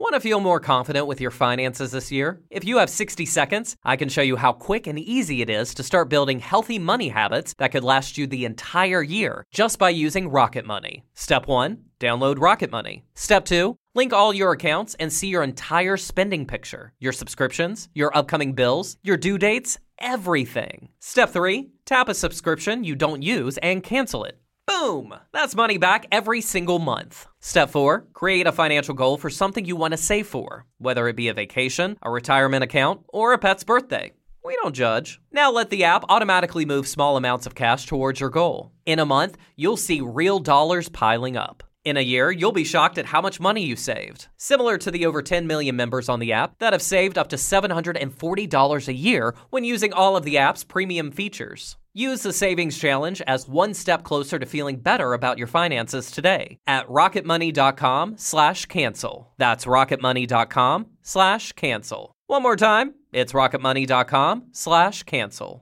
Want to feel more confident with your finances this year? If you have 60 seconds, I can show you how quick and easy it is to start building healthy money habits that could last you the entire year just by using Rocket Money. Step 1, download Rocket Money. Step 2, link all your accounts and see your entire spending picture, your subscriptions, your upcoming bills, your due dates, everything. Step 3, tap a subscription you don't use and cancel it. Boom! That's money back every single month. Step 4, create a financial goal for something you want to save for, whether it be a vacation, a retirement account, or a pet's birthday. We don't judge. Now let the app automatically move small amounts of cash towards your goal. In a month, you'll see real dollars piling up. In a year, you'll be shocked at how much money you saved. Similar to the over 10 million members on the app that have saved up to $740 a year when using all of the app's premium features. Use the Savings Challenge as one step closer to feeling better about your finances today at rocketmoney.com/cancel. That's rocketmoney.com/cancel. One more time, it's rocketmoney.com/cancel.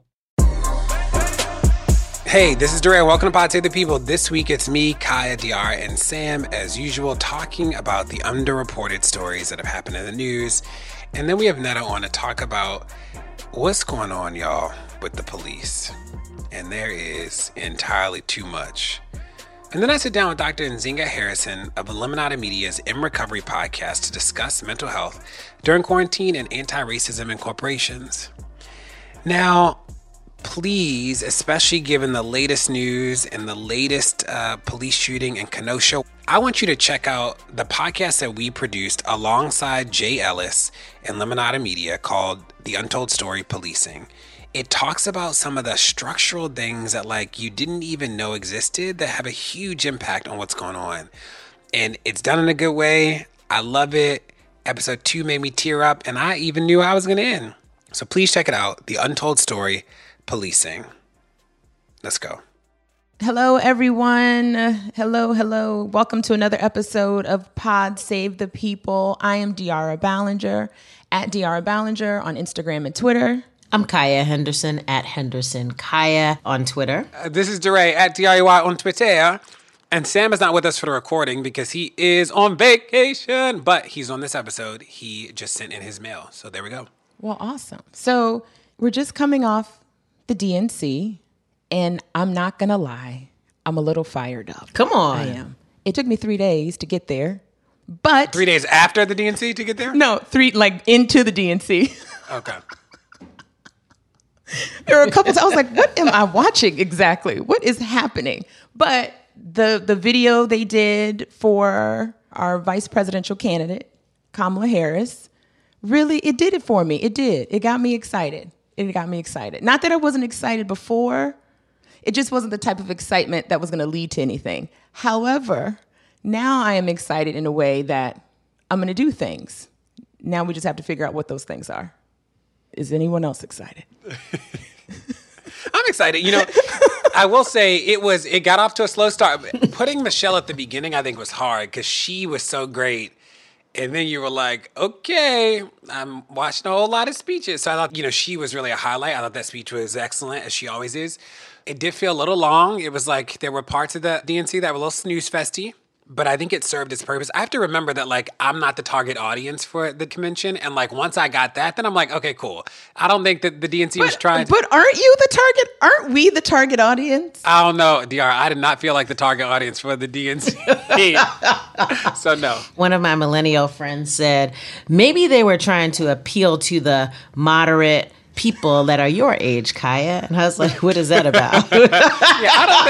Hey, this is Duray. Welcome to Pod Save the People. This week it's me, Kaya, DR, and Sam, as usual, talking about the underreported stories that have happened in the news. And then we have Netta on to talk about what's going on, y'all, with the police. And there is entirely too much. And then I sit down with Dr. Nzinga Harrison of Lemonada Media's In Recovery podcast to discuss mental health during quarantine and anti-racism in corporations. Now, please, especially given the latest news and the latest police shooting in Kenosha, I want you to check out the podcast that we produced alongside Jay Ellis and Lemonada Media called The Untold Story Policing. It talks about some of the structural things that you didn't even know existed that have a huge impact on what's going on. And it's done in a good way. I love it. Episode 2 made me tear up, and I even knew I was going to end. So please check it out. The Untold Story Policing. Let's go. Hello, everyone. Hello. Welcome to another episode of Pod Save the People. I am De'Ara Ballinger, at De'Ara Ballinger on Instagram and Twitter. I'm Kaya Henderson, at Henderson Kaya on Twitter. This is DeRay, at DREY on Twitter. And Sam is not with us for the recording because he is on vacation, but he's on this episode. He just sent in his mail. So there we go. Well, awesome. So we're just coming off the DNC, and I'm not going to lie, I'm a little fired up. Come on. I am. It took me 3 days to get there, but... 3 days after the DNC to get there? No, into the DNC. Okay. There were a couple times I was like, what am I watching exactly? What is happening? But the video they did for our vice presidential candidate, Kamala Harris, really, it did it for me. It did. It got me excited. Not that I wasn't excited before. It just wasn't the type of excitement that was going to lead to anything. However, now I am excited in a way that I'm going to do things. Now we just have to figure out what those things are. Is anyone else excited? I'm excited. I will say it got off to a slow start. Putting Michelle at the beginning, I think, was hard because she was so great. And then you were like, okay, I'm watching a whole lot of speeches. So I thought, she was really a highlight. I thought that speech was excellent, as she always is. It did feel a little long. It was like there were parts of the DNC that were a little snooze-festy. But I think it served its purpose. I have to remember that, I'm not the target audience for the convention. And, once I got that, then I'm like, okay, cool. I don't think that the DNC was trying to... But aren't you the target? Aren't we the target audience? I don't know, DR. I did not feel like the target audience for the DNC. So, no. One of my millennial friends said, maybe they were trying to appeal to the moderate people that are your age, Kaya. And I was like, what is that about? Yeah,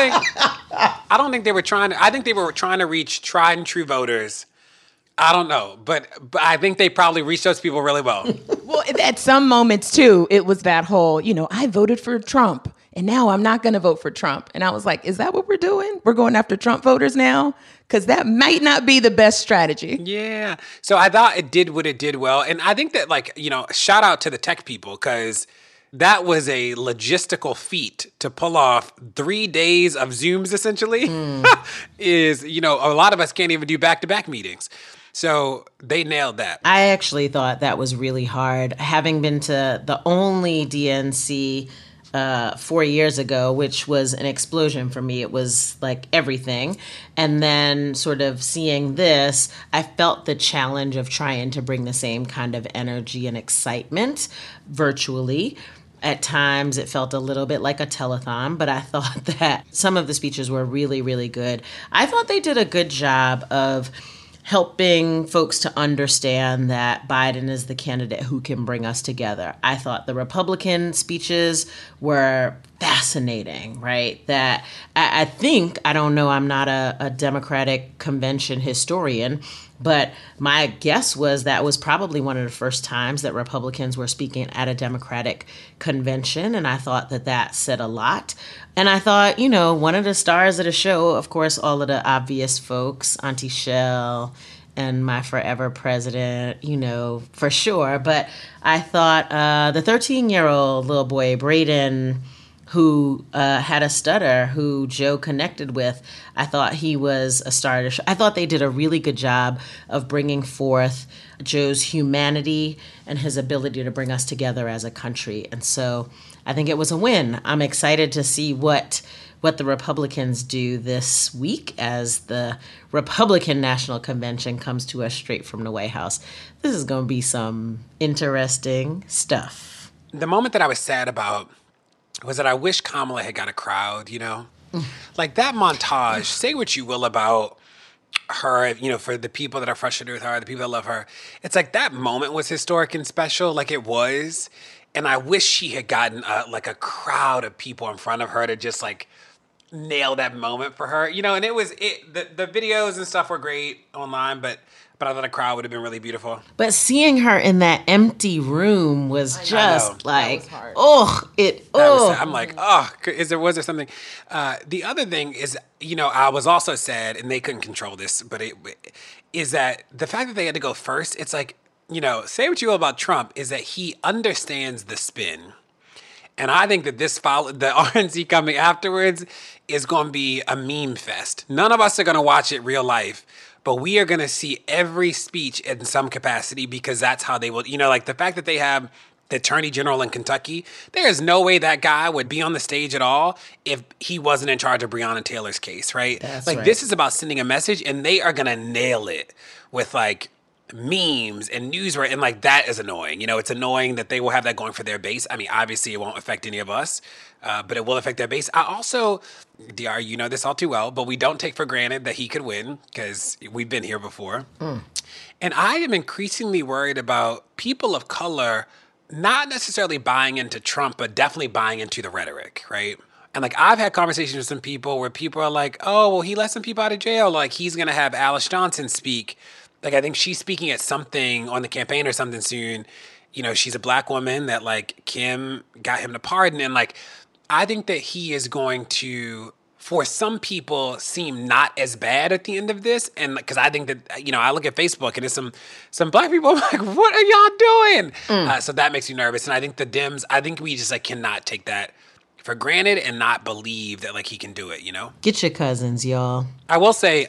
I don't think they were trying to. I think they were trying to reach tried and true voters. I don't know, but I think they probably reached those people really well. Well, at some moments too, it was that whole, I voted for Trump and now I'm not going to vote for Trump. And I was like, is that what we're doing? We're going after Trump voters now? Because that might not be the best strategy. Yeah. So I thought it did what it did well. And I think that shout out to the tech people because that was a logistical feat to pull off 3 days of Zooms, essentially, is, a lot of us can't even do back-to-back meetings. So they nailed that. I actually thought that was really hard. Having been to the only DNC 4 years ago, which was an explosion for me. It was like everything. And then sort of seeing this, I felt the challenge of trying to bring the same kind of energy and excitement virtually. At times, it felt a little bit like a telethon, but I thought that some of the speeches were really, really good. I thought they did a good job of helping folks to understand that Biden is the candidate who can bring us together. I thought the Republican speeches were fascinating, right? That I think, I don't know, I'm not a Democratic convention historian, but my guess was that was probably one of the first times that Republicans were speaking at a Democratic convention, and I thought that that said a lot. And I thought, you know, one of the stars of the show, of course, all of the obvious folks, Auntie Shell and my forever president, you know, for sure. But I thought the 13-year-old little boy, Braden, who had a stutter, who Joe connected with, I thought he was a star of the show. I thought they did a really good job of bringing forth Joe's humanity and his ability to bring us together as a country. And so I think it was a win. I'm excited to see what the Republicans do this week as the Republican National Convention comes to us straight from the White House. This is going to be some interesting stuff. The moment that I was sad about was that I wish Kamala had got a crowd, you know? Like that montage, say what you will about her, you know, for the people that are frustrated with her, the people that love her. It's like that moment was historic and special, like it was. And I wish she had gotten like a crowd of people in front of her to just like nail that moment for her, you know. And the videos and stuff were great online, but I thought a crowd would have been really beautiful. But seeing her in that empty room was just like, I'm like, was there something? The other thing is, you know, I was also sad, and they couldn't control this, but is that the fact that they had to go first, it's like, you know, say what you will about Trump, is that he understands the spin. And I think that the RNC coming afterwards is going to be a meme fest. None of us are going to watch it real life, but we are going to see every speech in some capacity because that's how they will, you know, like the fact that they have the attorney general in Kentucky, there is no way that guy would be on the stage at all if he wasn't in charge of Breonna Taylor's case, right? That's like right. This is about sending a message, and they are going to nail it with like memes and newsworthy, and like that is annoying. You know, it's annoying that they will have that going for their base. I mean, obviously it won't affect any of us, but it will affect their base. I also, DR, you know this all too well, but we don't take for granted that he could win because we've been here before. And I am increasingly worried about people of color not necessarily buying into Trump, but definitely buying into the rhetoric, right? And like I've had conversations with some people where people are like, oh, well, he let some people out of jail. Like he's going to have Alice Johnson speak. Like, I think she's speaking at something on the campaign or something soon. You know, she's a black woman that, like, Kim got him to pardon. And, like, I think that he is going to, for some people, seem not as bad at the end of this. And because I think that, you know, I look at Facebook and there's some black people, I'm like, what are y'all doing? So that makes me nervous. And I think the Dems, I think we just, like, cannot take that for granted and not believe that, like, he can do it, you know? Get your cousins, y'all. I will say,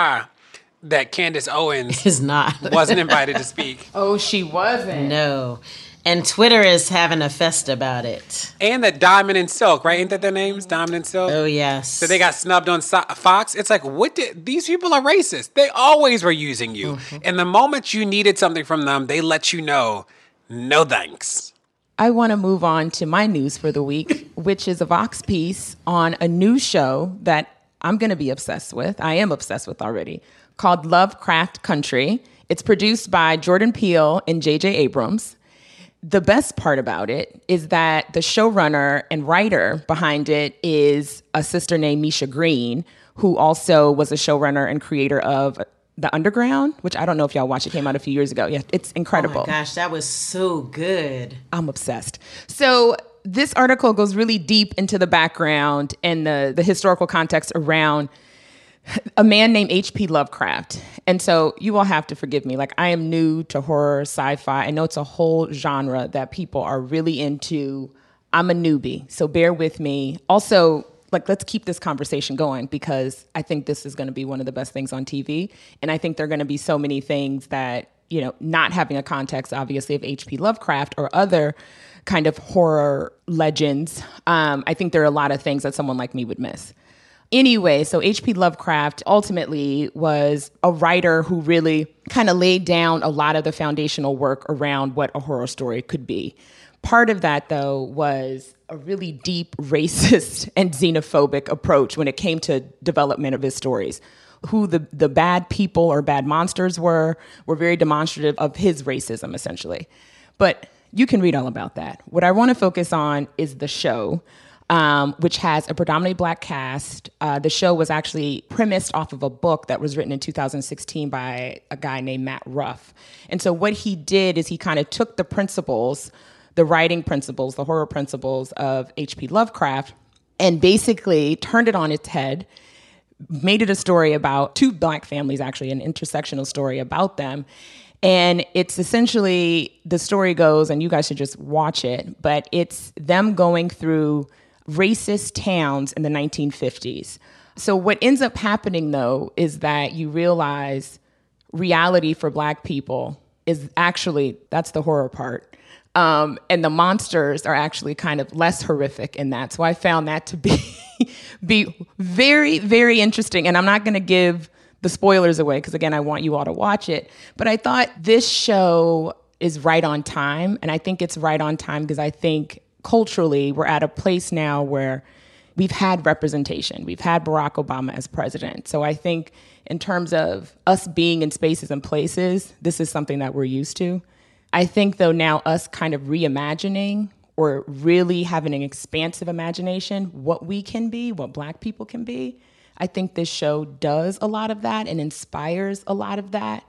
that Candace Owens is not wasn't invited to speak. Oh, she wasn't. No. And Twitter is having a fest about it. And that Diamond and Silk, right? Ain't that their names? Diamond and Silk? Oh, yes. So they got snubbed on Fox. It's like, these people are racist. They always were using you. Mm-hmm. And the moment you needed something from them, they let you know, no thanks. I want to move on to my news for the week, which is a Vox piece on a new show that I'm going to be obsessed with. I am obsessed with already, called Lovecraft Country. It's produced by Jordan Peele and J.J. Abrams. The best part about it is that the showrunner and writer behind it is a sister named Misha Green, who also was a showrunner and creator of The Underground, which I don't know if y'all watched. It came out a few years ago. Yeah, it's incredible. Oh my gosh, that was so good. I'm obsessed. So this article goes really deep into the background and the historical context around a man named H.P. Lovecraft. And so you all have to forgive me. Like, I am new to horror, sci-fi. I know it's a whole genre that people are really into. I'm a newbie, so bear with me. Also, like, let's keep this conversation going because I think this is going to be one of the best things on TV. And I think there are going to be so many things that, not having a context, obviously, of H.P. Lovecraft or other kind of horror legends, I think there are a lot of things that someone like me would miss. Anyway, so H.P. Lovecraft ultimately was a writer who really kind of laid down a lot of the foundational work around what a horror story could be. Part of that, though, was a really deep racist and xenophobic approach when it came to development of his stories. Who the bad people or bad monsters were very demonstrative of his racism, essentially. But you can read all about that. What I want to focus on is the show, which has a predominantly Black cast. The show was actually premised off of a book that was written in 2016 by a guy named Matt Ruff. And so what he did is he kind of took the principles, the writing principles, the horror principles of H.P. Lovecraft, and basically turned it on its head, made it a story about two Black families, actually, an intersectional story about them. And it's essentially, the story goes, and you guys should just watch it, but it's them going through racist towns in the 1950s. So what ends up happening, though, is that you realize reality for Black people is actually, that's the horror part. And the monsters are actually kind of less horrific in that. So I found that to be very, very interesting. And I'm not going to give the spoilers away because, again, I want you all to watch it. But I thought this show is right on time. And I think it's right on time because I think culturally we're at a place now where we've had representation. We've had Barack Obama as president. So I think in terms of us being in spaces and places, this is something that we're used to. I think, though, now us kind of reimagining or really having an expansive imagination, what we can be, what Black people can be, I think this show does a lot of that and inspires a lot of that.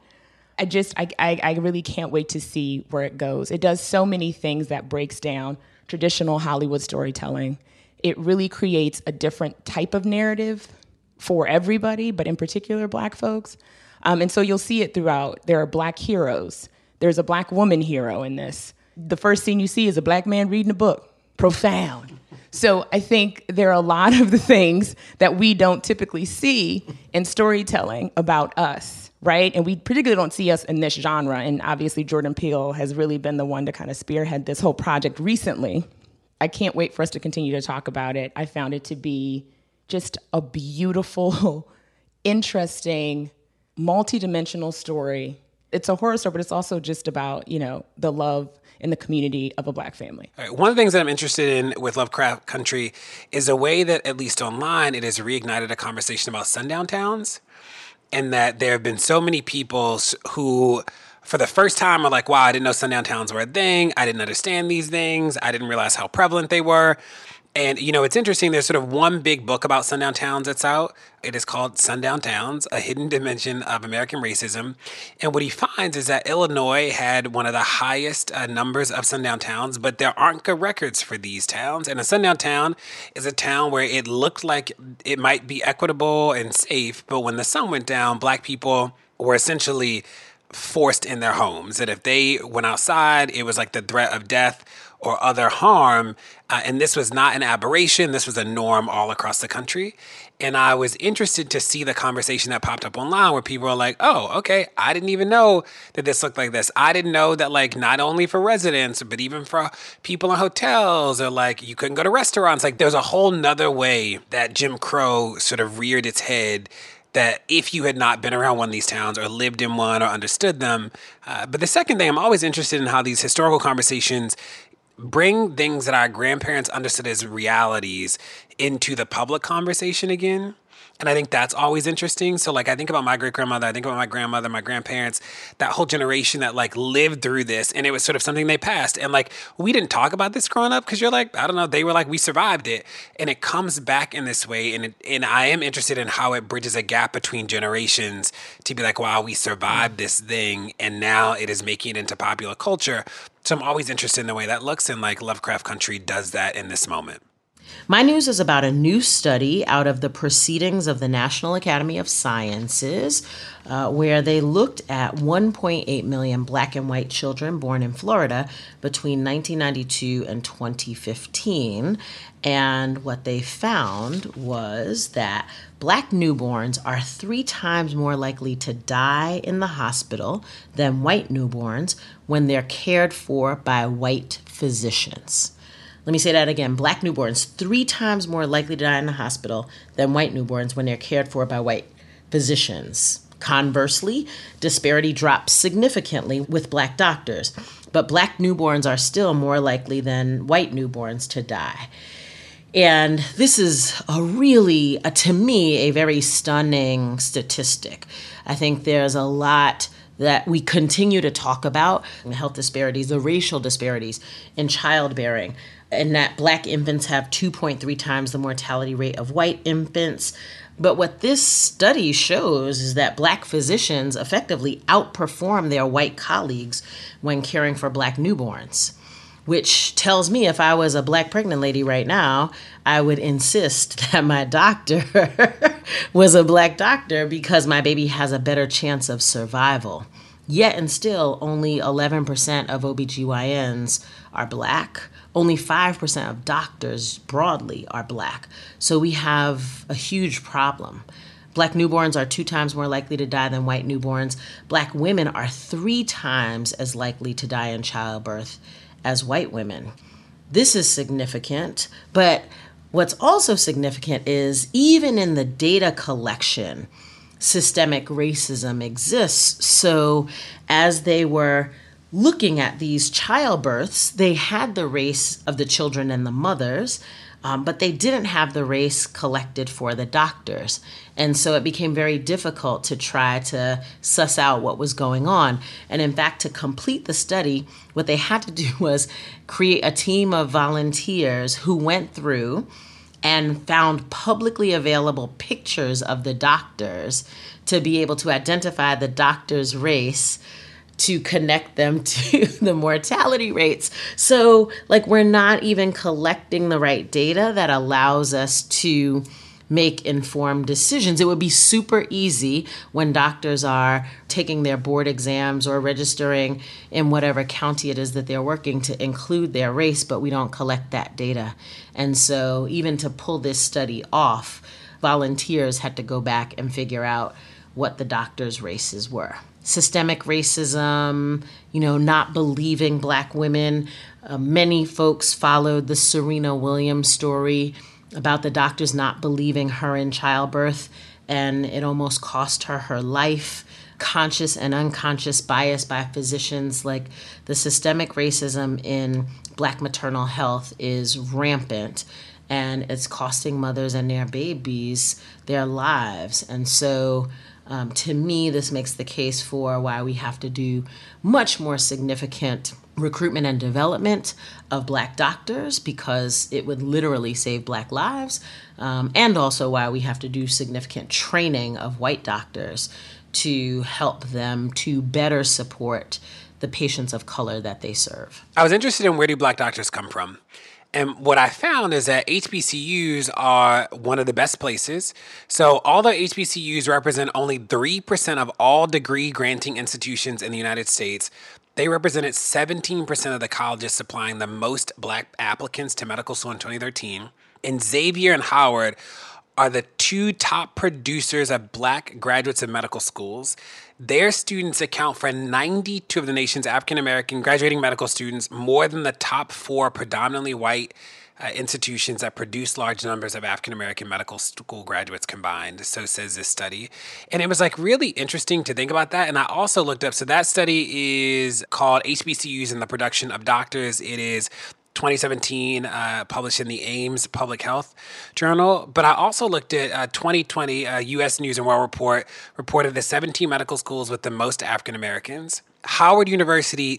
I really can't wait to see where it goes. It does so many things that breaks down traditional Hollywood storytelling. It really creates a different type of narrative for everybody, but in particular Black folks. And so you'll see it throughout. There are Black heroes. There's a Black woman hero in this. The first scene you see is a Black man reading a book. Profound. So I think there are a lot of the things that we don't typically see in storytelling about us, right? And we particularly don't see us in this genre. And obviously Jordan Peele has really been the one to kind of spearhead this whole project recently. I can't wait for us to continue to talk about it. I found it to be just a beautiful, interesting, multidimensional story. It's a horror story, but it's also just about, the love in the community of a Black family. All right, one of the things that I'm interested in with Lovecraft Country is a way that, at least online, it has reignited a conversation about sundown towns, and that there have been so many people who, for the first time, are like, wow, I didn't know sundown towns were a thing. I didn't understand these things. I didn't realize how prevalent they were. And, it's interesting. There's sort of one big book about sundown towns that's out. It is called Sundown Towns, A Hidden Dimension of American Racism. And what he finds is that Illinois had one of the highest numbers of sundown towns, but there aren't good records for these towns. And a sundown town is a town where it looked like it might be equitable and safe, but when the sun went down, Black people were essentially forced in their homes. That if they went outside, it was like the threat of death or other harm. And this was not an aberration. This was a norm all across the country. And I was interested to see the conversation that popped up online where people were like, oh, okay, I didn't even know that this looked like this. I didn't know that, like, not only for residents, but even for people in hotels, or like you couldn't go to restaurants. Like, there's a whole nother way that Jim Crow sort of reared its head, that if you had not been around one of these towns or lived in one or understood them. But the second thing, I'm always interested in how these historical conversations bring things that our grandparents understood as realities into the public conversation again. And I think that's always interesting. So, like, I think about my great-grandmother, I think about my grandmother, my grandparents, that whole generation that, like, lived through this, and it was sort of something they passed. And, like, we didn't talk about this growing up because you're like, I don't know, they were like, we survived it. And it comes back in this way, and I am interested in how it bridges a gap between generations to be like, wow, we survived this thing, and now it is making it into popular culture. So I'm always interested in the way that looks, and, like, Lovecraft Country does that in this moment. My news is about a new study out of the Proceedings of the National Academy of Sciences, where they looked at 1.8 million Black and white children born in Florida between 1992 and 2015. And what they found was that Black newborns are 3 times more likely to die in the hospital than white newborns when they're cared for by white physicians. Let me say that again. Black newborns 3 times more likely to die in the hospital than white newborns when they're cared for by white physicians. Conversely, disparity drops significantly with Black doctors, but Black newborns are still more likely than white newborns to die. And this is to me, a very stunning statistic. I think there's a lot that we continue to talk about, the health disparities, the racial disparities in childbearing, and that Black infants have 2.3 times the mortality rate of white infants. But what this study shows is that Black physicians effectively outperform their white colleagues when caring for Black newborns, which tells me if I was a Black pregnant lady right now, I would insist that my doctor was a Black doctor because my baby has a better chance of survival. Yet and still, only 11% of OBGYNs are Black. Only 5% of doctors broadly are Black. So we have a huge problem. Black newborns are 2 times more likely to die than white newborns. Black women are 3 times as likely to die in childbirth as white women. This is significant, but what's also significant is even in the data collection, systemic racism exists. So as they were looking at these childbirths, they had the race of the children and the mothers, but they didn't have the race collected for the doctors. And so it became very difficult to try to suss out what was going on. And in fact, to complete the study, what they had to do was create a team of volunteers who went through and found publicly available pictures of the doctors to be able to identify the doctor's race to connect them to the mortality rates. So, we're not even collecting the right data that allows us to make informed decisions. It would be super easy when doctors are taking their board exams or registering in whatever county it is that they're working to include their race, but we don't collect that data. And so even to pull this study off, volunteers had to go back and figure out what the doctors' races were. Systemic racism, not believing Black women. Many folks followed the Serena Williams story about the doctors not believing her in childbirth, and it almost cost her her life. Conscious and unconscious bias by physicians, the systemic racism in Black maternal health is rampant, and it's costing mothers and their babies their lives. And so to me, this makes the case for why we have to do much more significant recruitment and development of Black doctors, because it would literally save Black lives, and also why we have to do significant training of white doctors to help them to better support the patients of color that they serve. I was interested in where do Black doctors come from? And what I found is that HBCUs are one of the best places. So although HBCUs represent only 3% of all degree granting institutions in the United States, they represented 17% of the colleges supplying the most Black applicants to medical school in 2013. And Xavier and Howard are the 2 top producers of Black graduates of medical schools. Their students account for 92 of the nation's African-American graduating medical students, more than the top 4 predominantly white institutions that produce large numbers of African-American medical school graduates combined. So says this study. And it was really interesting to think about that. And I also looked up, so that study is called HBCUs and the Production of Doctors. It is 2017, published in the Ames Public Health Journal. But I also looked at 2020, U.S. News and World Report reported the 17 medical schools with the most African Americans. Howard University,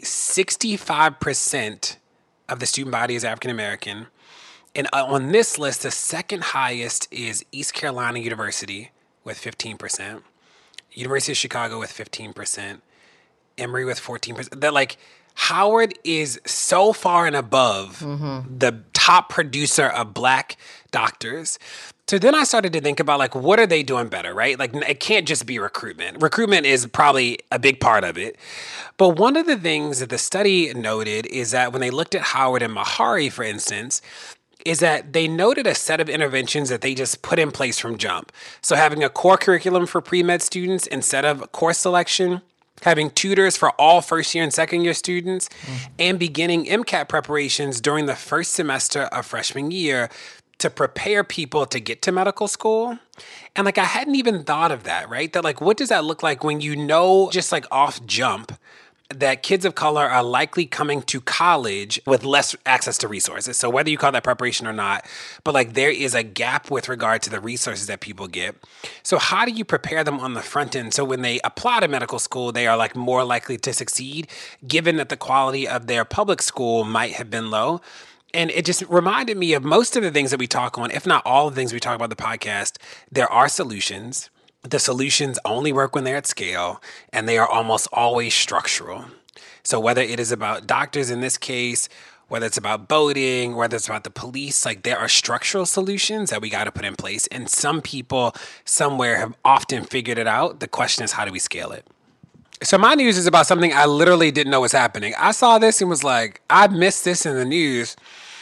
65% of the student body is African American. And on this list, the second highest is East Carolina University with 15%, University of Chicago with 15%, Emory with 14%. That like Howard is so far and above the top producer of Black doctors. So then I started to think about like, what are they doing better, right? Like it can't just be recruitment. Recruitment is probably a big part of it. But one of the things that the study noted is that when they looked at Howard and Meharry, for instance, is that they noted a set of interventions that they just put in place from jump. So having a core curriculum for pre-med students instead of course selection, having tutors for all first year and second year students, and beginning MCAT preparations during the first semester of freshman year to prepare people to get to medical school. And like, I hadn't even thought of that, right? That like, what does that look like when you know, just like off jump, that kids of color are likely coming to college with less access to resources. So whether you call that preparation or not, but like there is a gap with regard to the resources that people get. So how do you prepare them on the front end so when they apply to medical school, they are like more likely to succeed, given that the quality of their public school might have been low? And it just reminded me of most of the things that we talk on, if not all of the things we talk about the podcast. There are solutions. The solutions only work when they're at scale, and they are almost always structural. So whether it is about doctors in this case, whether it's about voting, whether it's about the police, like there are structural solutions that we got to put in place. And some people somewhere have often figured it out. The question is, how do we scale it? So my news is about something I literally didn't know was happening. I saw this and was like, I missed this in the news,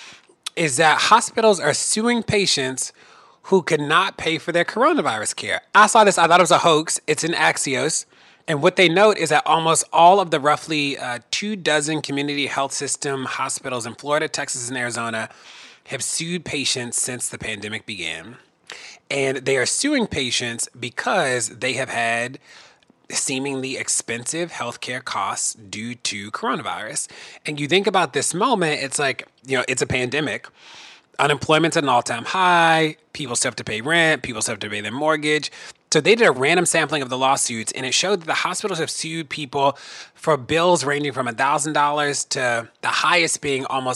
is that hospitals are suing patients who could not pay for their coronavirus care. I saw this, I thought it was a hoax. It's in Axios. And what they note is that almost all of the roughly 24 community health system hospitals in Florida, Texas, and Arizona have sued patients since the pandemic began. And they are suing patients because they have had seemingly expensive healthcare costs due to coronavirus. And you think about this moment, it's like, you know, it's a pandemic. Unemployment's at an all-time high. People still have to pay rent. People still have to pay their mortgage. So they did a random sampling of the lawsuits, and it showed that the hospitals have sued people for bills ranging from $1,000 to the highest being almost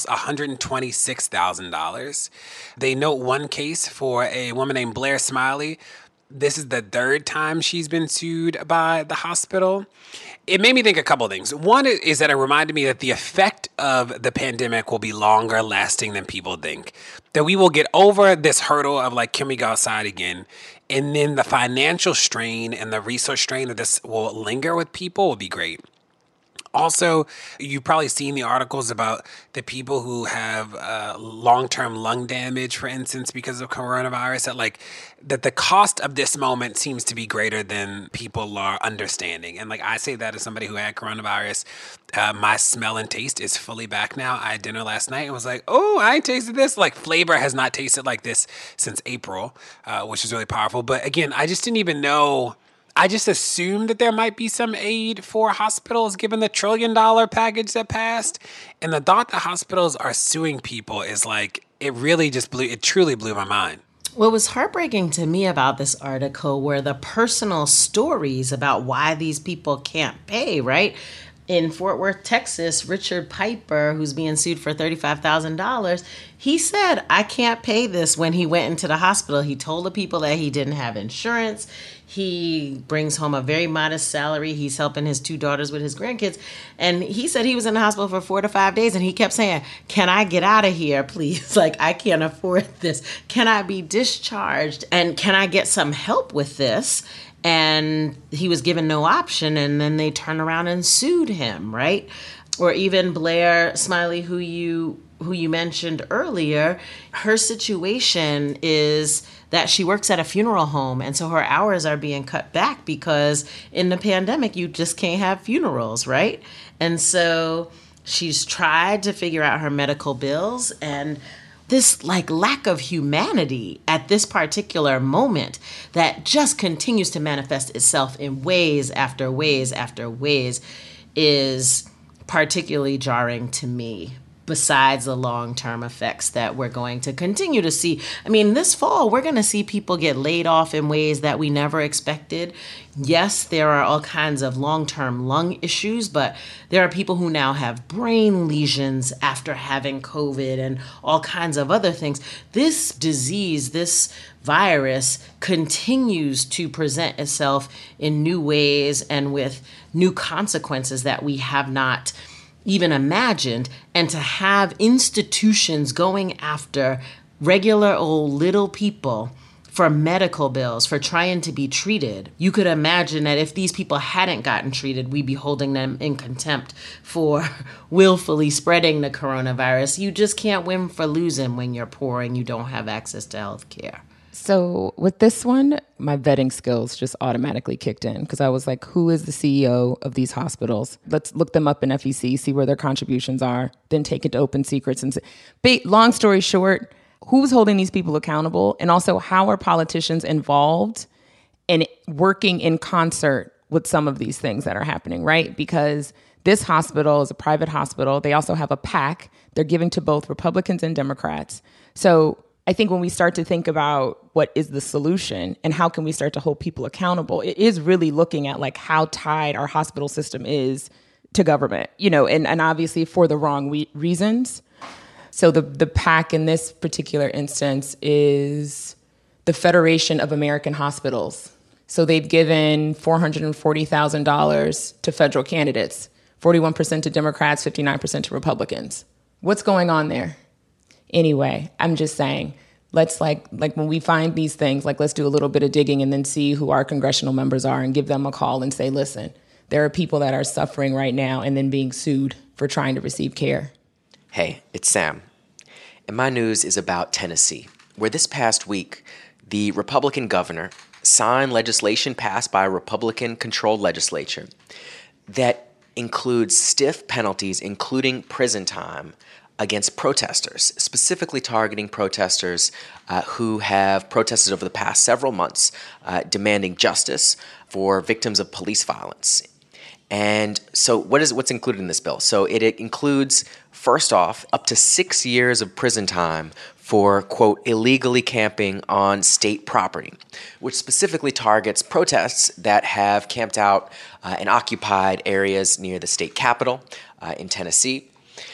$126,000. They note one case for a woman named Blair Smiley. This is the third time she's been sued by the hospital. It made me think a couple of things. One is that it reminded me that the effect of the pandemic will be longer lasting than people think. That we will get over this hurdle of like, can we go outside again? And then the financial strain and the resource strain that this will linger with people will be great. Also, you've probably seen the articles about the people who have long-term lung damage, for instance, because of coronavirus, that the cost of this moment seems to be greater than people are understanding. And like I say that as somebody who had coronavirus, my smell and taste is fully back now. I had dinner last night and was like, oh, I ain't tasted this. Like flavor has not tasted like this since April, which is really powerful. But again, I just didn't even know. I just assumed that there might be some aid for hospitals given the $1 trillion package that passed. And the thought that hospitals are suing people is like, it truly blew my mind. What was heartbreaking to me about this article were the personal stories about why these people can't pay, right? In Fort Worth, Texas, Richard Piper, who's being sued for $35,000, he said, I can't pay this when he went into the hospital. He told the people that he didn't have insurance. He brings home a very modest salary. He's helping his 2 daughters with his grandkids. And he said he was in the hospital for 4 to 5 days, and he kept saying, can I get out of here, please? Like, I can't afford this. Can I be discharged? And can I get some help with this? And he was given no option, and then they turned around and sued him, right? Or even Blair Smiley, who you mentioned earlier, her situation is that she works at a funeral home, and so her hours are being cut back because in the pandemic, you just can't have funerals, right? And so she's tried to figure out her medical bills, and this lack of humanity at this particular moment that just continues to manifest itself in ways after ways after ways is particularly jarring to me. besides the long-term effects that we're going to continue to see. I mean, this fall, we're going to see people get laid off in ways that we never expected. Yes, there are all kinds of long-term lung issues, but there are people who now have brain lesions after having COVID and all kinds of other things. This disease, this virus continues to present itself in new ways and with new consequences that we have not even imagined. And to have institutions going after regular old little people for medical bills, for trying to be treated, you could imagine that if these people hadn't gotten treated, we'd be holding them in contempt for willfully spreading the coronavirus. You just can't win for losing when you're poor and you don't have access to health care. So with this one, my vetting skills just automatically kicked in because I was like, who is the CEO of these hospitals? Let's look them up in FEC, see where their contributions are, then take it to Open Secrets. And long story short, who's holding these people accountable? And also, how are politicians involved in working in concert with some of these things that are happening, right? Because this hospital is a private hospital. They also have a PAC. They're giving to both Republicans and Democrats. So I think when we start to think about what is the solution and how can we start to hold people accountable, it is really looking at like how tied our hospital system is to government, and obviously for the wrong reasons. So the PAC in this particular instance is the Federation of American Hospitals. So they've given $440,000 to federal candidates, 41% to Democrats, 59% to Republicans. What's going on there? Anyway, I'm just saying, let's like when we find these things, let's do a little bit of digging and then see who our congressional members are and give them a call and say, listen, there are people that are suffering right now and then being sued for trying to receive care. Hey, it's Sam. And my news is about Tennessee, where this past week, the Republican governor signed legislation passed by a Republican-controlled legislature that includes stiff penalties, including prison time, against protesters, specifically targeting protesters who have protested over the past several months, demanding justice for victims of police violence. And so what's included in this bill? So it includes, first off, up to 6 years of prison time for, quote, illegally camping on state property, which specifically targets protests that have camped out and occupied areas near the state capitol in Tennessee,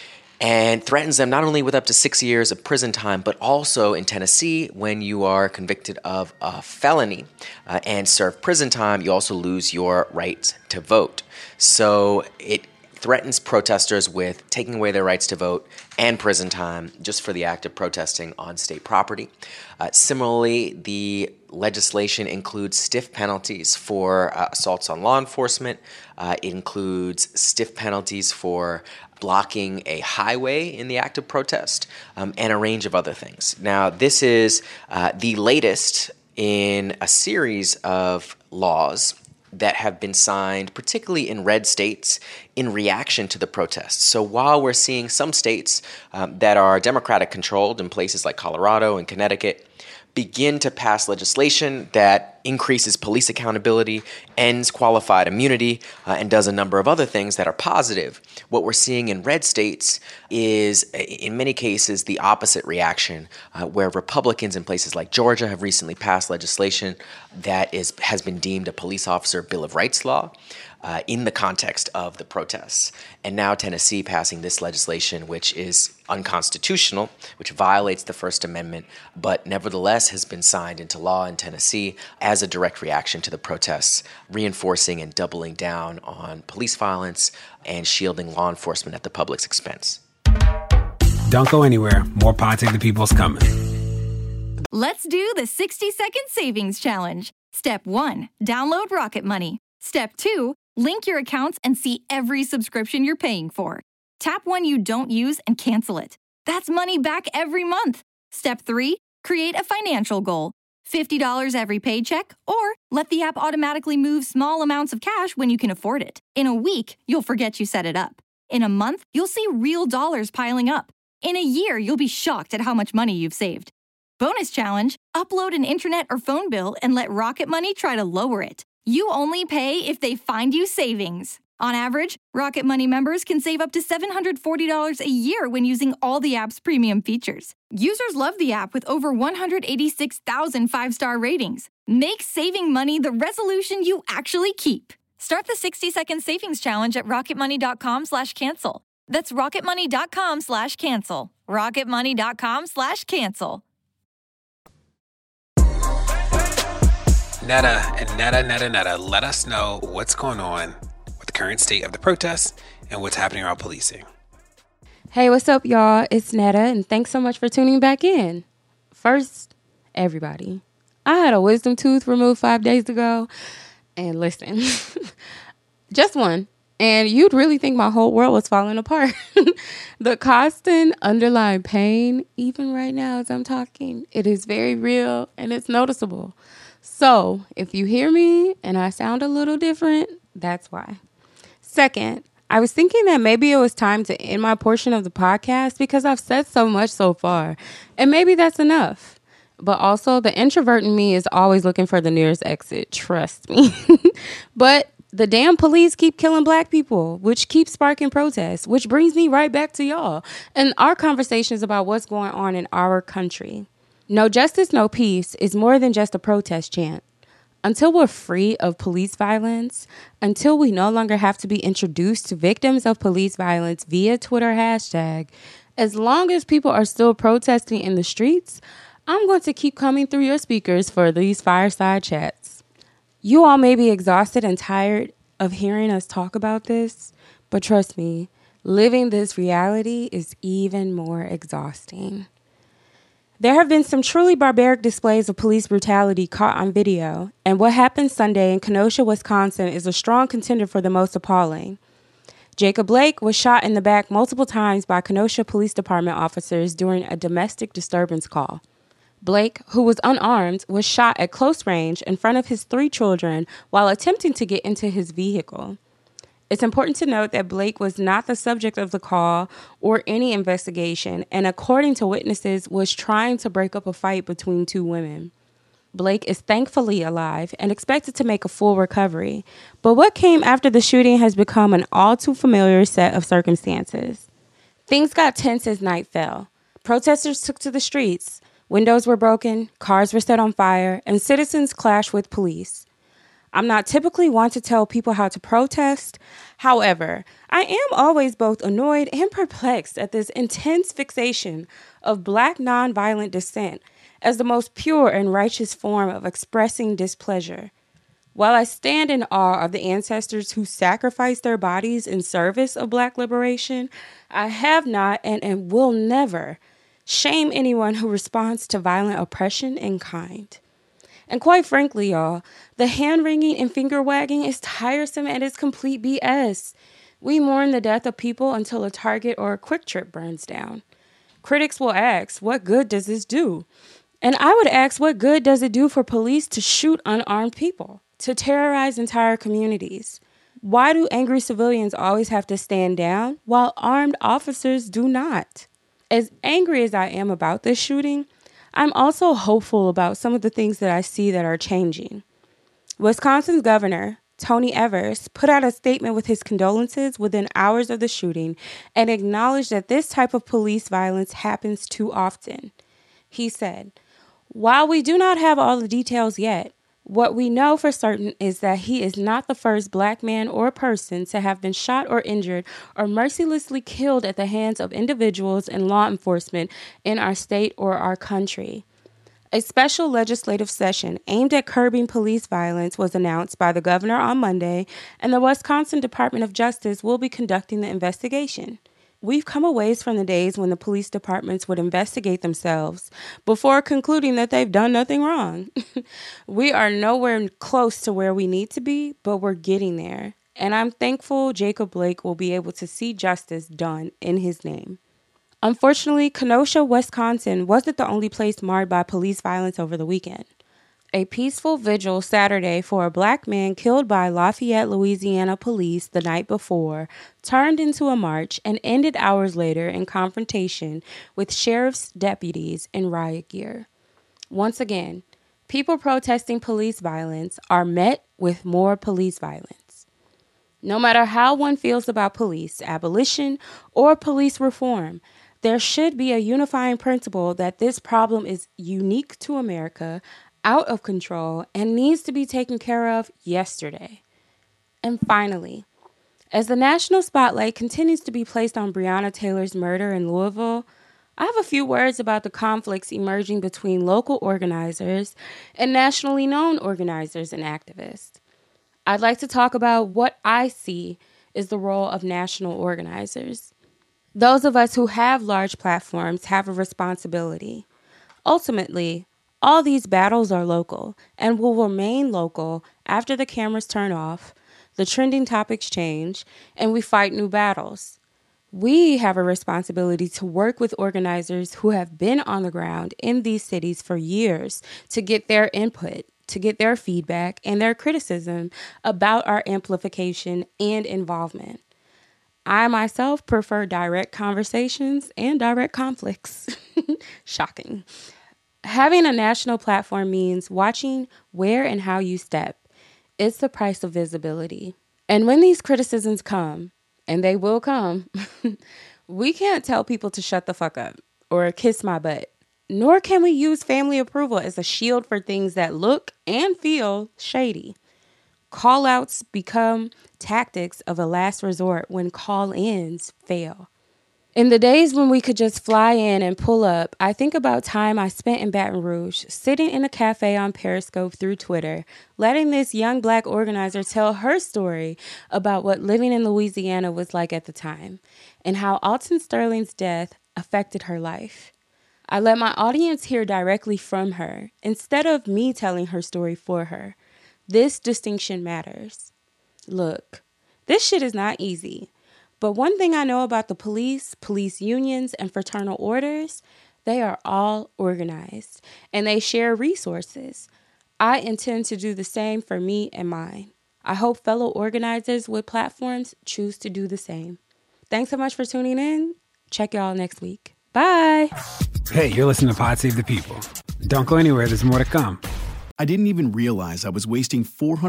and threatens them not only with up to 6 years of prison time, but also in Tennessee, when you are convicted of a felony and serve prison time, you also lose your right to vote. So it threatens protesters with taking away their rights to vote and prison time just for the act of protesting on state property. Similarly, the legislation includes stiff penalties for assaults on law enforcement. It includes stiff penalties for blocking a highway in the act of protest, and a range of other things. Now, this is the latest in a series of laws that have been signed, particularly in red states, in reaction to the protests. So while we're seeing some states that are Democratic controlled in places like Colorado and Connecticut begin to pass legislation that increases police accountability, ends qualified immunity, and does a number of other things that are positive, what we're seeing in red states is, in many cases, the opposite reaction, where Republicans in places like Georgia have recently passed legislation that has been deemed a police officer Bill of Rights law in the context of the protests. And now Tennessee passing this legislation, which is unconstitutional, which violates the First Amendment, but nevertheless has been signed into law in Tennessee as a direct reaction to the protests, reinforcing and doubling down on police violence and shielding law enforcement at the public's expense. Don't go anywhere. More Pod Save the People's coming. Let's do the 60-second savings challenge. Step 1, download Rocket Money. Step 2, link your accounts and see every subscription you're paying for. Tap one you don't use and cancel it. That's money back every month. Step 3, create a financial goal. $50 every paycheck, or let the app automatically move small amounts of cash when you can afford it. In a week, you'll forget you set it up. In a month, you'll see real dollars piling up. In a year, you'll be shocked at how much money you've saved. Bonus challenge, upload an internet or phone bill and let Rocket Money try to lower it. You only pay if they find you savings. On average, Rocket Money members can save up to $740 a year when using all the app's premium features. Users love the app with over 186,000 five-star ratings. Make saving money the resolution you actually keep. Start the 60-second savings challenge at rocketmoney.com/cancel. That's rocketmoney.com/cancel. rocketmoney.com/cancel. Netta, let us know what's going on with the current state of the protests and what's happening around policing. Hey, what's up, y'all? It's Netta, and thanks so much for tuning back in. First, everybody, I had a wisdom tooth removed 5 days ago, and listen, just one, and you'd really think my whole world was falling apart. The constant underlying pain, even right now as I'm talking, it is very real, and it's noticeable. So, if you hear me and I sound a little different, that's why. Second, I was thinking that maybe it was time to end my portion of the podcast because I've said so much so far, and maybe that's enough. But also, the introvert in me is always looking for the nearest exit, trust me. But the damn police keep killing black people, which keeps sparking protests, which brings me right back to y'all and our conversations about what's going on in our country. No justice, no peace is more than just a protest chant. Until we're free of police violence, until we no longer have to be introduced to victims of police violence via Twitter hashtag, as long as people are still protesting in the streets, I'm going to keep coming through your speakers for these fireside chats. You all may be exhausted and tired of hearing us talk about this, but trust me, living this reality is even more exhausting. There have been some truly barbaric displays of police brutality caught on video, and what happened Sunday in Kenosha, Wisconsin is a strong contender for the most appalling. Jacob Blake was shot in the back multiple times by Kenosha Police Department officers during a domestic disturbance call. Blake, who was unarmed, was shot at close range in front of his 3 children while attempting to get into his vehicle. It's important to note that Blake was not the subject of the call or any investigation, and according to witnesses, was trying to break up a fight between 2 women. Blake is thankfully alive and expected to make a full recovery, but what came after the shooting has become an all too familiar set of circumstances. Things got tense as night fell. Protesters took to the streets. Windows were broken, cars were set on fire, and citizens clashed with police. I'm not typically one to tell people how to protest. However, I am always both annoyed and perplexed at this intense fixation of Black nonviolent dissent as the most pure and righteous form of expressing displeasure. While I stand in awe of the ancestors who sacrificed their bodies in service of Black liberation, I have not and will never shame anyone who responds to violent oppression in kind. And quite frankly, y'all, the hand-wringing and finger-wagging is tiresome and it's complete BS. We mourn the death of people until a Target or a Quick Trip burns down. Critics will ask, what good does this do? And I would ask, what good does it do for police to shoot unarmed people, to terrorize entire communities? Why do angry civilians always have to stand down while armed officers do not? As angry as I am about this shooting, I'm also hopeful about some of the things that I see that are changing. Wisconsin's governor, Tony Evers, put out a statement with his condolences within hours of the shooting and acknowledged that this type of police violence happens too often. He said, "While we do not have all the details yet, what we know for certain is that he is not the first Black man or person to have been shot or injured or mercilessly killed at the hands of individuals and law enforcement in our state or our country." A special legislative session aimed at curbing police violence was announced by the governor on Monday, and the Wisconsin Department of Justice will be conducting the investigation. We've come a ways from the days when the police departments would investigate themselves before concluding that they've done nothing wrong. We are nowhere close to where we need to be, but we're getting there. And I'm thankful Jacob Blake will be able to see justice done in his name. Unfortunately, Kenosha, Wisconsin wasn't the only place marred by police violence over the weekend. A peaceful vigil Saturday for a Black man killed by Lafayette, Louisiana police the night before turned into a march and ended hours later in confrontation with sheriff's deputies in riot gear. Once again, people protesting police violence are met with more police violence. No matter how one feels about police abolition or police reform, there should be a unifying principle that this problem is unique to America, out of control, and needs to be taken care of yesterday. And finally, as the national spotlight continues to be placed on Breonna Taylor's murder in Louisville, I have a few words about the conflicts emerging between local organizers and nationally known organizers and activists. I'd like to talk about what I see is the role of national organizers. Those of us who have large platforms have a responsibility. Ultimately, all these battles are local and will remain local after the cameras turn off, the trending topics change, and we fight new battles. We have a responsibility to work with organizers who have been on the ground in these cities for years to get their input, to get their feedback and their criticism about our amplification and involvement. I myself prefer direct conversations and direct conflicts. Shocking. Having a national platform means watching where and how you step. It's the price of visibility. And when these criticisms come, and they will come, we can't tell people to shut the fuck up or kiss my butt, nor can we use family approval as a shield for things that look and feel shady. Call-outs become tactics of a last resort when call-ins fail. In the days when we could just fly in and pull up, I think about time I spent in Baton Rouge, sitting in a cafe on Periscope through Twitter, letting this young Black organizer tell her story about what living in Louisiana was like at the time, and how Alton Sterling's death affected her life. I let my audience hear directly from her, instead of me telling her story for her. This distinction matters. Look, this shit is not easy. But one thing I know about the police unions, and fraternal orders, they are all organized, and they share resources. I intend to do the same for me and mine. I hope fellow organizers with platforms choose to do the same. Thanks so much for tuning in. Check y'all next week. Bye. Hey, you're listening to Pod Save the People. Don't go anywhere. There's more to come. I didn't even realize I was wasting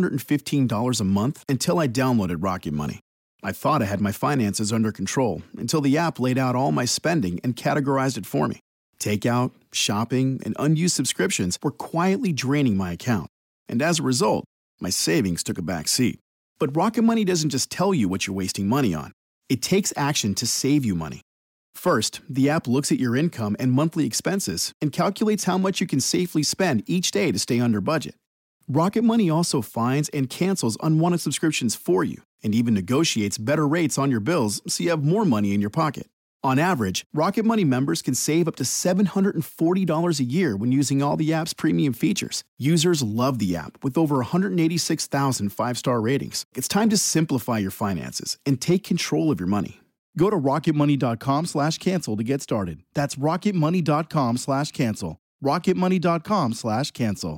$415 a month until I downloaded Rocket Money. I thought I had my finances under control until the app laid out all my spending and categorized it for me. Takeout, shopping, and unused subscriptions were quietly draining my account. And as a result, my savings took a back seat. But Rocket Money doesn't just tell you what you're wasting money on. It takes action to save you money. First, the app looks at your income and monthly expenses and calculates how much you can safely spend each day to stay under budget. Rocket Money also finds and cancels unwanted subscriptions for you and even negotiates better rates on your bills so you have more money in your pocket. On average, Rocket Money members can save up to $740 a year when using all the app's premium features. Users love the app with over 186,000 five-star ratings. It's time to simplify your finances and take control of your money. Go to rocketmoney.com/cancel to get started. That's rocketmoney.com/cancel. rocketmoney.com/cancel.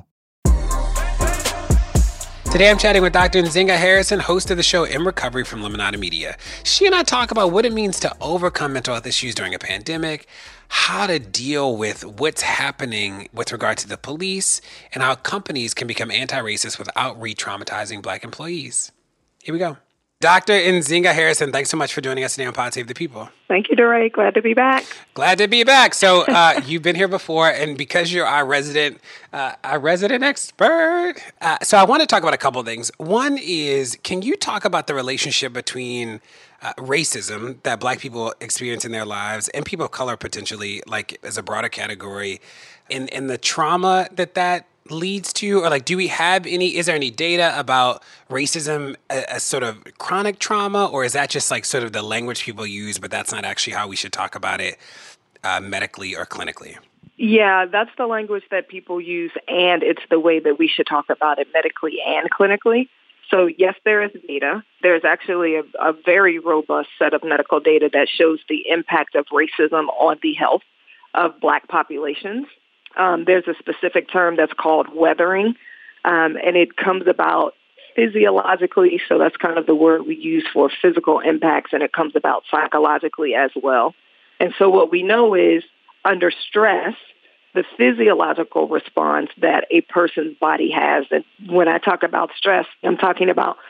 Today I'm chatting with Dr. Nzinga Harrison, host of the show In Recovery from Lemonada Media. She and I talk about what it means to overcome mental health issues during a pandemic, how to deal with what's happening with regard to the police, and how companies can become anti-racist without re-traumatizing Black employees. Here we go. Dr. Nzinga Harrison, thanks so much for joining us today on Pod Save the People. Thank you, DeRay. Glad to be back. Glad to be back. So you've been here before, and because you're our resident expert, so I want to talk about a couple of things. One is, can you talk about the relationship between racism that Black people experience in their lives and people of color potentially, like as a broader category, and the trauma that leads to, or like, is there any data about racism as sort of chronic trauma, or is that just like sort of the language people use, but that's not actually how we should talk about it medically or clinically? Yeah, that's the language that people use, and it's the way that we should talk about it medically and clinically. So yes, there is data. There's actually a very robust set of medical data that shows the impact of racism on the health of Black populations. There's a specific term that's called weathering, and it comes about physiologically, so that's kind of the word we use for physical impacts, and it comes about psychologically as well. And so what we know is under stress, the physiological response that a person's body has, and when I talk about stress, I'm talking about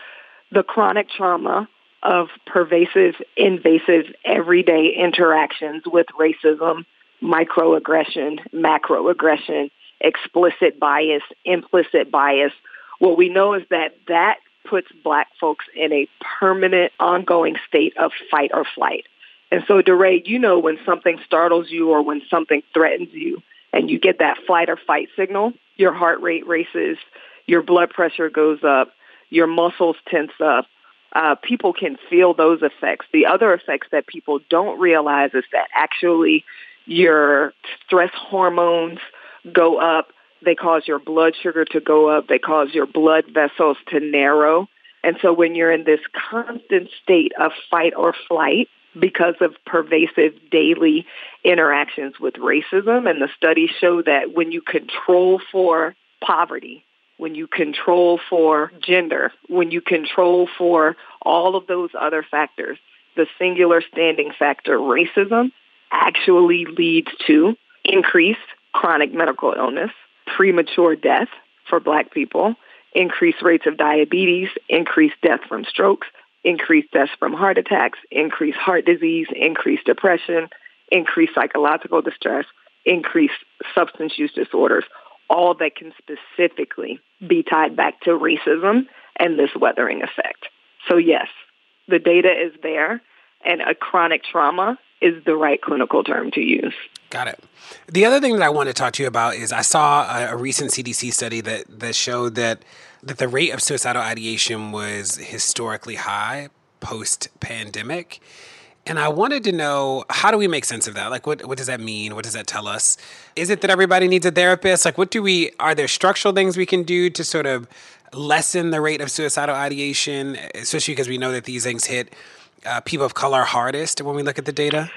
the chronic trauma of pervasive, invasive, everyday interactions with racism, microaggression, macroaggression, explicit bias, implicit bias. What we know is that puts Black folks in a permanent, ongoing state of fight or flight. And so, DeRay, you know when something startles you or when something threatens you and you get that flight or fight signal, your heart rate races, your blood pressure goes up, your muscles tense up. People can feel those effects. The other effects that people don't realize is that actually your stress hormones go up. They cause your blood sugar to go up. They cause your blood vessels to narrow. And so when you're in this constant state of fight or flight because of pervasive daily interactions with racism, and the studies show that when you control for poverty, when you control for gender, when you control for all of those other factors, the singular standing factor, racism, actually leads to increased chronic medical illness, premature death for Black people, increased rates of diabetes, increased death from strokes, increased deaths from heart attacks, increased heart disease, increased depression, increased psychological distress, increased substance use disorders, all that can specifically be tied back to racism and this weathering effect. So yes, the data is there, and a chronic trauma is the right clinical term to use. Got it. The other thing that I want to talk to you about is I saw a recent CDC study that showed that the rate of suicidal ideation was historically high post-pandemic. And I wanted to know, how do we make sense of that? Like, what does that mean? What does that tell us? Is it that everybody needs a therapist? Like, are there structural things we can do to sort of lessen the rate of suicidal ideation, especially because we know that these things hit people of color hardest when we look at the data?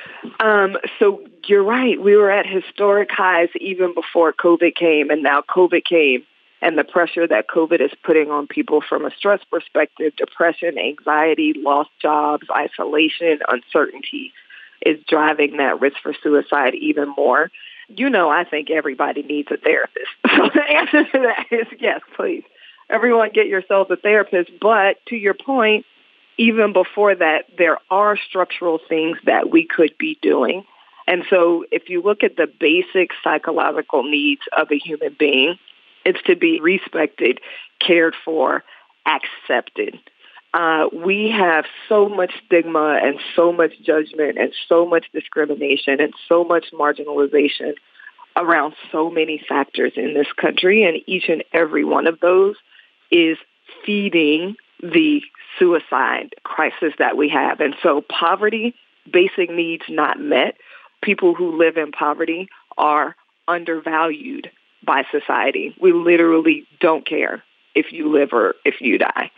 So you're right. We were at historic highs even before COVID came, and now COVID came, and the pressure that COVID is putting on people from a stress perspective, depression, anxiety, lost jobs, isolation, uncertainty is driving that risk for suicide even more. You know, I think everybody needs a therapist. So the answer to that is yes, please. Everyone get yourself a therapist. But to your point, even before that, there are structural things that we could be doing. And so if you look at the basic psychological needs of a human being, it's to be respected, cared for, accepted. We have so much stigma and so much judgment and so much discrimination and so much marginalization around so many factors in this country, and each and every one of those is feeding the suicide crisis that we have. And so poverty, basic needs not met, people who live in poverty are undervalued by society. We literally don't care if you live or if you die.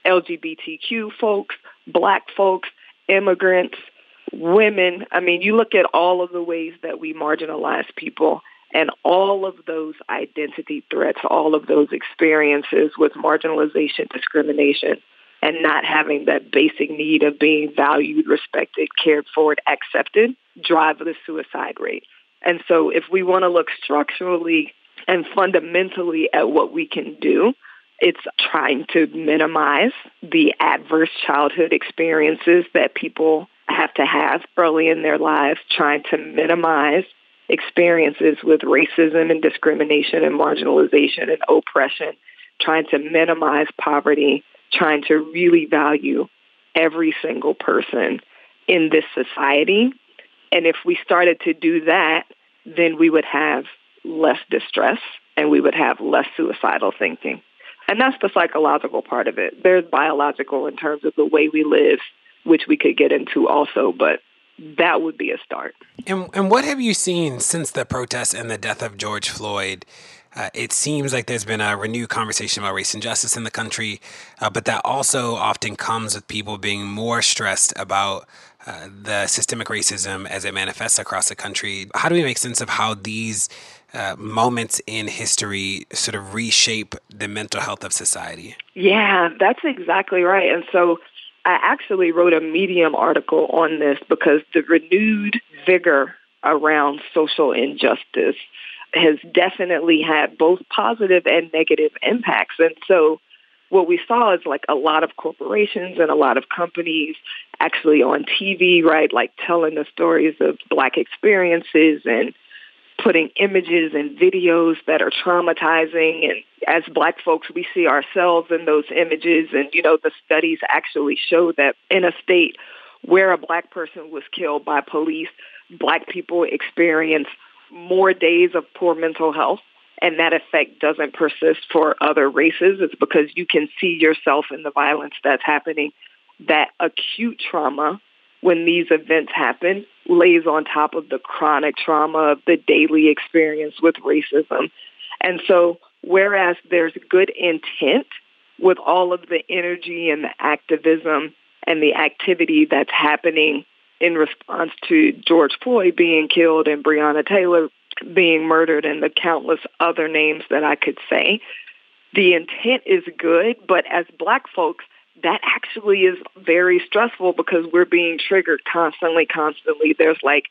LGBTQ folks, Black folks, immigrants, women. I mean, you look at all of the ways that we marginalize people, and all of those identity threats, all of those experiences with marginalization, discrimination, and not having that basic need of being valued, respected, cared for, and accepted drive the suicide rate. And so if we want to look structurally and fundamentally at what we can do, it's trying to minimize the adverse childhood experiences that people have to have early in their lives, trying to minimize experiences with racism and discrimination and marginalization and oppression, trying to minimize poverty, trying to really value every single person in this society. And if we started to do that, then we would have less distress and we would have less suicidal thinking. And that's the psychological part of it. There's biological in terms of the way we live, which we could get into also, but that would be a start. And what have you seen since the protests and the death of George Floyd? It seems like there's been a renewed conversation about race and justice in the country, but that also often comes with people being more stressed about the systemic racism as it manifests across the country. How do we make sense of how these moments in history sort of reshape the mental health of society? Yeah, that's exactly right. And so I actually wrote a Medium article on this because the renewed vigor around social injustice has definitely had both positive and negative impacts. And so what we saw is like a lot of corporations and a lot of companies actually on TV, right, like telling the stories of Black experiences and putting images and videos that are traumatizing. And as Black folks, we see ourselves in those images. And, the studies actually show that in a state where a Black person was killed by police, Black people experience more days of poor mental health. And that effect doesn't persist for other races. It's because you can see yourself in the violence that's happening. That acute trauma, when these events happen, lays on top of the chronic trauma of the daily experience with racism. And so whereas there's good intent with all of the energy and the activism and the activity that's happening in response to George Floyd being killed and Breonna Taylor being murdered and the countless other names that I could say, the intent is good, but as Black folks, that actually is very stressful because we're being triggered constantly. There's like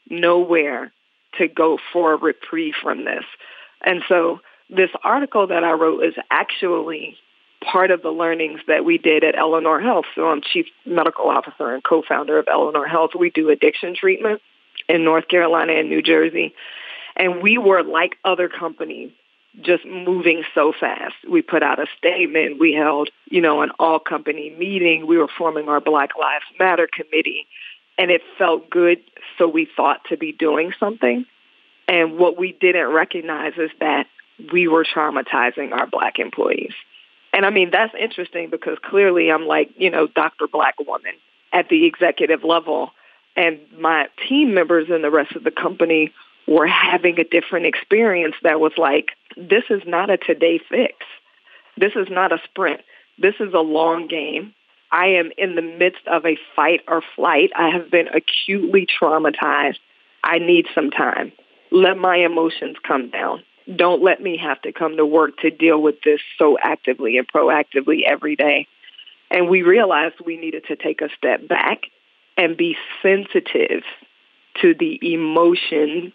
nowhere to go for a reprieve from this. And so this article that I wrote is actually part of the learnings that we did at Eleanor Health. So I'm chief medical officer and co-founder of Eleanor Health. We do addiction treatment in North Carolina and New Jersey. And we were like other companies, just moving so fast. We put out a statement. We held, an all-company meeting. We were forming our Black Lives Matter committee. And it felt good, so we thought to be doing something. And what we didn't recognize is that we were traumatizing our Black employees. And I mean, that's interesting because clearly I'm like, Dr. Black woman at the executive level. And my team members and the rest of the company were having a different experience that was like, this is not a today fix. This is not a sprint. This is a long game. I am in the midst of a fight or flight. I have been acutely traumatized. I need some time. Let my emotions come down. Don't let me have to come to work to deal with this so actively and proactively every day. And we realized we needed to take a step back and be sensitive to the emotional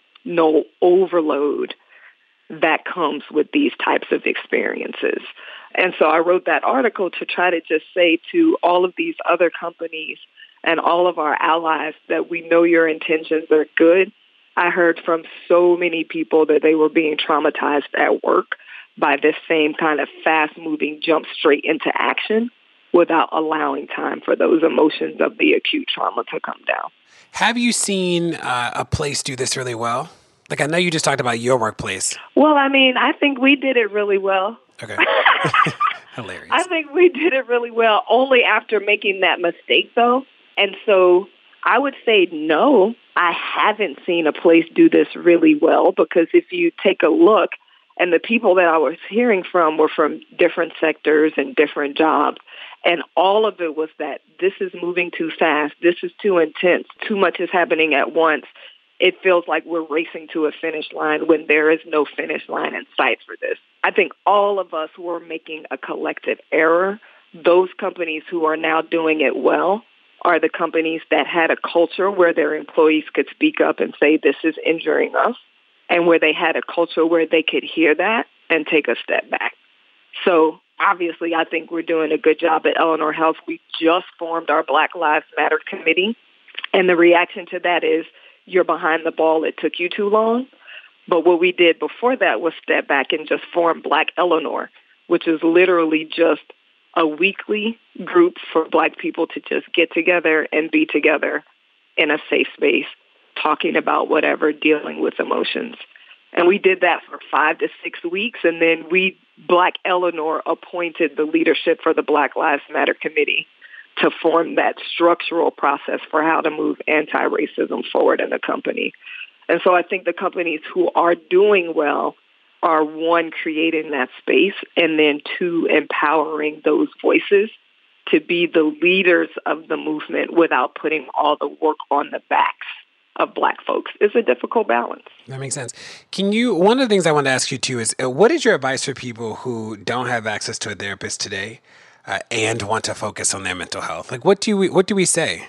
overload that comes with these types of experiences. And so I wrote that article to try to just say to all of these other companies and all of our allies that we know your intentions are good. I heard from so many people that they were being traumatized at work by this same kind of fast-moving jump straight into action without allowing time for those emotions of the acute trauma to come down. Have you seen a place do this really well? Like, I know you just talked about your workplace. Well, I mean, I think we did it really well. Okay. Hilarious. I think we did it really well only after making that mistake, though. And so I would say no, I haven't seen a place do this really well because if you take a look, and the people that I was hearing from were from different sectors and different jobs, and all of it was that this is moving too fast, this is too intense, too much is happening at once. It feels like we're racing to a finish line when there is no finish line in sight for this. I think all of us were making a collective error. Those companies who are now doing it well are the companies that had a culture where their employees could speak up and say, this is injuring us, and where they had a culture where they could hear that and take a step back. So obviously, I think we're doing a good job at Eleanor Health. We just formed our Black Lives Matter committee, and the reaction to that is, you're behind the ball, it took you too long. But what we did before that was step back and just form Black Eleanor, which is literally just a weekly group for Black people to just get together and be together in a safe space, talking about whatever, dealing with emotions. And we did that for 5 to 6 weeks, and then Black Eleanor appointed the leadership for the Black Lives Matter committee to form that structural process for how to move anti-racism forward in the company. And so I think the companies who are doing well are, one, creating that space, and then two, empowering those voices to be the leaders of the movement without putting all the work on the backs of Black folks. It's a difficult balance. That makes sense. One of the things I want to ask you too is, what is your advice for people who don't have access to a therapist today and want to focus on their mental health? Like, what do we say?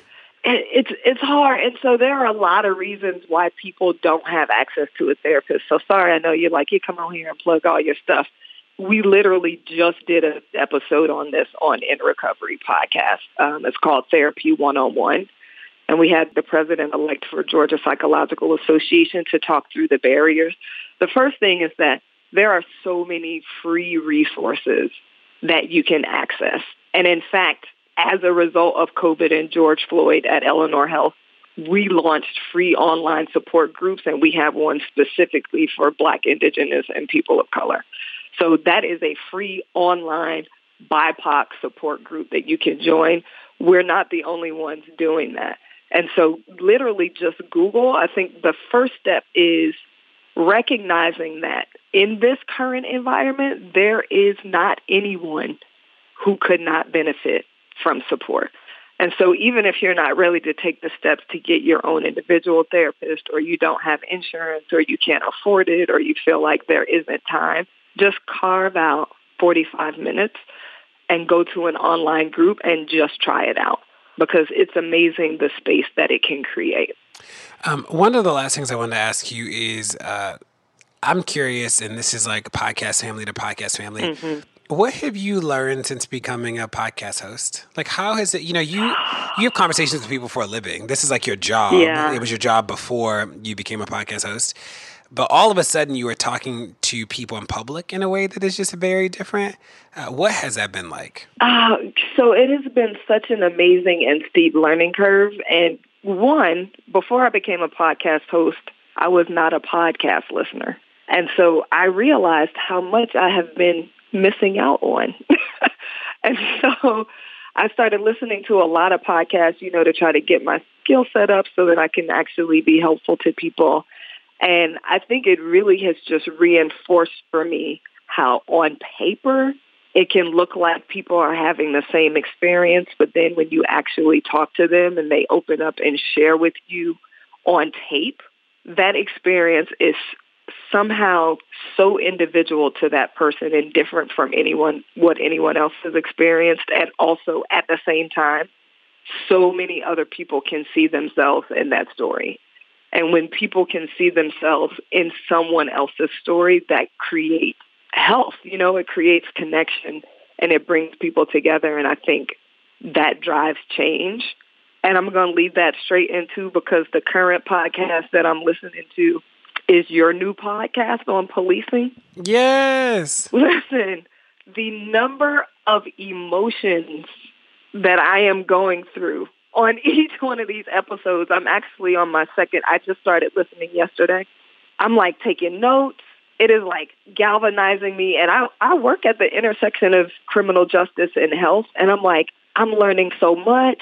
It's hard. And so there are a lot of reasons why people don't have access to a therapist. So sorry, I know you're like, you come on here and plug all your stuff. we literally just did an episode on this on In Recovery podcast. It's called Therapy 101. And we had the president-elect for Georgia Psychological Association to talk through the barriers. The first thing is that there are so many free resources that you can access. And in fact, as a result of COVID and George Floyd at Eleanor Health, we launched free online support groups, and we have one specifically for Black, Indigenous, and people of color. So that is a free online BIPOC support group that you can join. We're not the only ones doing that. And so literally just Google. I think the first step is recognizing that in this current environment, there is not anyone who could not benefit from support. And so even if you're not ready to take the steps to get your own individual therapist, or you don't have insurance, or you can't afford it, or you feel like there isn't time, just carve out 45 minutes and go to an online group and just try it out, because it's amazing the space that it can create. One of the last things I wanted to ask you is, I'm curious, and this is like podcast family to podcast family. Mm-hmm. What have you learned since becoming a podcast host? Like, how has it, you have conversations with people for a living. This is like your job. Yeah. It was your job before you became a podcast host. But all of a sudden you were talking to people in public in a way that is just very different. What has that been like? So it has been such an amazing and steep learning curve. And one, before I became a podcast host, I was not a podcast listener. And so I realized how much I have been missing out on. And so I started listening to a lot of podcasts, to try to get my skill set up so that I can actually be helpful to people. And I think it really has just reinforced for me how on paper it can look like people are having the same experience, but then when you actually talk to them and they open up and share with you on tape, that experience is somehow so individual to that person and different from what anyone else has experienced. And also at the same time, so many other people can see themselves in that story. And when people can see themselves in someone else's story, that creates health. It creates connection and it brings people together. And I think that drives change. And I'm going to lead that straight into, because the current podcast that I'm listening to is your new podcast on policing. Yes. Listen, the number of emotions that I am going through on each one of these episodes, I'm actually on my second. I just started listening yesterday. I'm like taking notes. It is like galvanizing me. And I work at the intersection of criminal justice and health. And I'm like, I'm learning so much.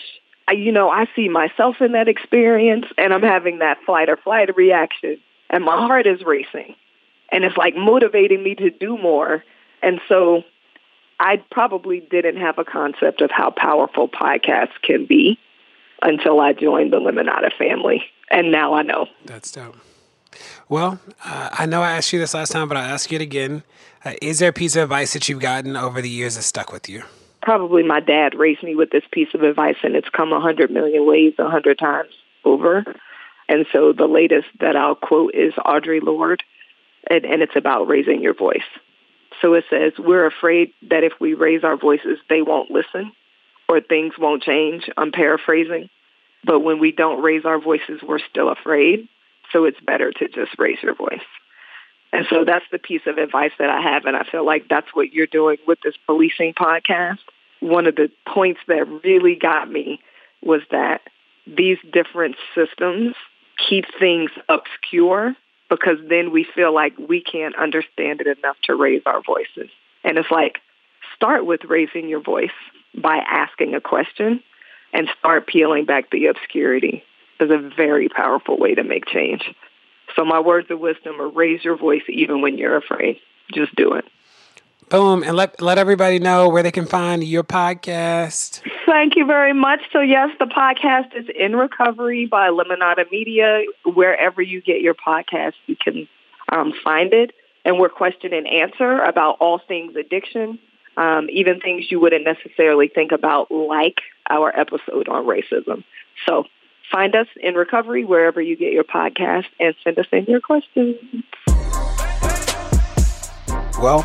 I see myself in that experience, and I'm having that fight or flight reaction. And my heart is racing. And it's like motivating me to do more. And so I probably didn't have a concept of how powerful podcasts can be until I joined the Limonada family. And now I know. That's dope. Well, I know I asked you this last time, but I'll ask you it again. Is there a piece of advice that you've gotten over the years that stuck with you? Probably my dad raised me with this piece of advice, and it's come 100 million ways, 100 times over. And so the latest that I'll quote is Audre Lorde, and it's about raising your voice. So it says, we're afraid that if we raise our voices, they won't listen or things won't change. I'm paraphrasing. But when we don't raise our voices, we're still afraid. So it's better to just raise your voice. And so that's the piece of advice that I have. And I feel like that's what you're doing with this policing podcast. One of the points that really got me was that these different systems keep things obscure, because then we feel like we can't understand it enough to raise our voices. And it's like, start with raising your voice by asking a question and start peeling back the obscurity. Is a very powerful way to make change. So my words of wisdom are raise your voice even when you're afraid. Just do it. Boom. And let everybody know where they can find your podcast. Thank you very much. So yes, the podcast is In Recovery by Limonada Media. Wherever you get your podcast, you can find it. And we're question and answer about all things addiction, even things you wouldn't necessarily think about, like our episode on racism. So find us In Recovery wherever you get your podcast and send us in your questions. Well,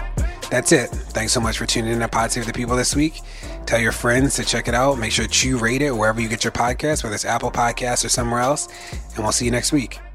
That's it. Thanks so much for tuning in to Pod Save the People this week. Tell your friends to check it out. Make sure to rate it wherever you get your podcasts, whether it's Apple Podcasts or somewhere else. And we'll see you next week.